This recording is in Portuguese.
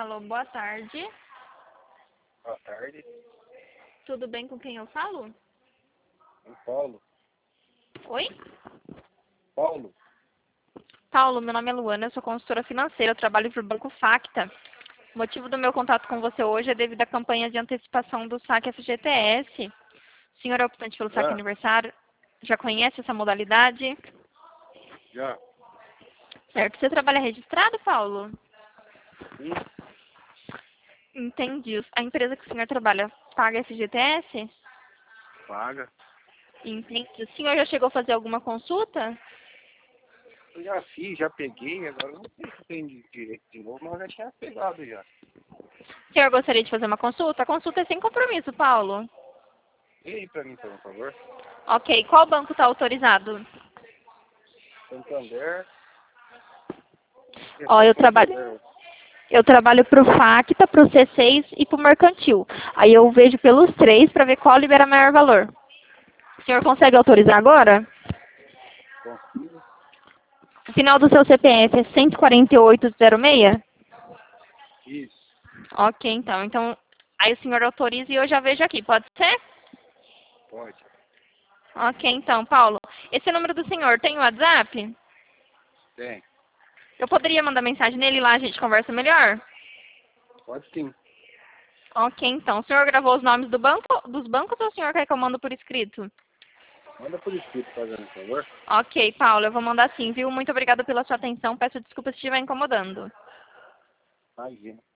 Alô, boa tarde. Boa tarde. Tudo bem com quem eu falo? Paulo. Oi? Paulo. Paulo, meu nome é Luana, eu sou consultora financeira, eu trabalho para o Banco Facta. O motivo do meu contato com você hoje é devido à campanha de antecipação do saque FGTS. O senhor é optante pelo saque Já? aniversário? Já conhece essa modalidade? Já. Certo. Você trabalha registrado, Paulo? Sim. Entendi. A empresa que o senhor trabalha paga FGTS? Paga. Entendi. O senhor já chegou a fazer alguma consulta? Eu já fiz, já peguei, agora não sei se tem direito de novo, mas eu já tinha pegado já. O senhor gostaria de fazer uma consulta? A consulta é sem compromisso, Paulo. E aí pra mim, por favor? Ok. Qual banco está autorizado? Santander. Ó, eu trabalho para o Facta, para o C6 e para o Mercantil. Aí eu vejo pelos três para ver qual libera maior valor. O senhor consegue autorizar agora? Consigo. O final do seu CPF é 14806? Isso. Ok, então. Então, aí o senhor autoriza e eu já vejo aqui. Pode ser? Pode. Ok, então, Paulo. Esse número do senhor tem WhatsApp? Tem. Eu poderia mandar mensagem nele e lá a gente conversa melhor? Pode sim. Ok, então. O senhor gravou os nomes dos bancos ou o senhor quer que eu mando por escrito? Manda por escrito, fazendo, por favor. Ok, Paulo, eu vou mandar sim, viu? Muito obrigada pela sua atenção. Peço desculpas se estiver incomodando. Imagina.